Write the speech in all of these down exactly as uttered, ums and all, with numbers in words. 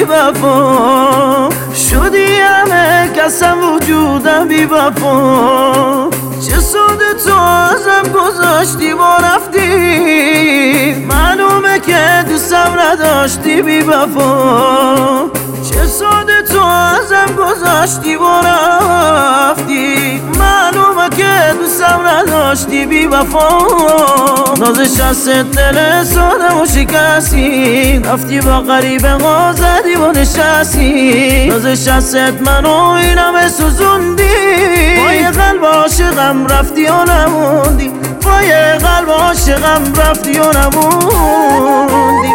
بی وفا شدی همه کسم وجودم بی وفا چه سوده تو ازم گذاشتی و رفتی معلومه که دوستم نداشتی بی وفا چه سوده تو ازم گذاشتی و رفتی معلومه که دوستم نداشتی بی وفا نازش از دل ساده و شکستی رفتی با غریبه ها زدی و نشستی نازش از منو این همه سوزوندی با یه قلب عاشقم رفتی و نموندی با یه قلب عاشقم رفتی و نموندی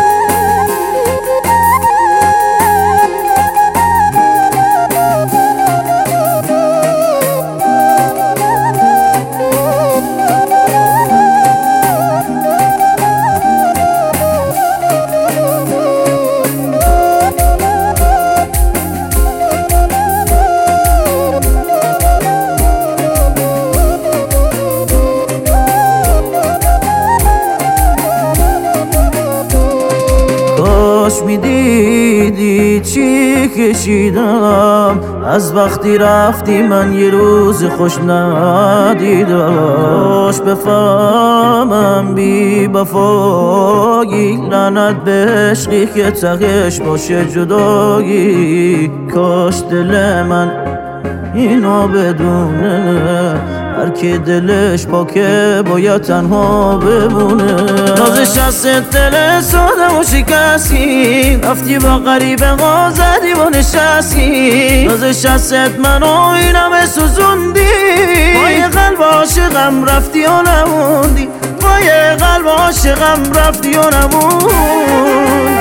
کاش میدیدی چی کشیدم از وقتی رفتی من یه روز خوش ندیدم کاش بفهمم بی وفایی لعنت به عشقی که تقش باشه جدایی کاش دل من اینو بدونه هر کی دلش پاکه باید تنها بمونه نازش از دل ساده و شکستی رفتی با غریبه ها زدی و نشستی نازش از منو این همه سوزوندی با یه قلب عاشقم رفتی و نموندی با یه قلب عاشقم رفتی و نموندی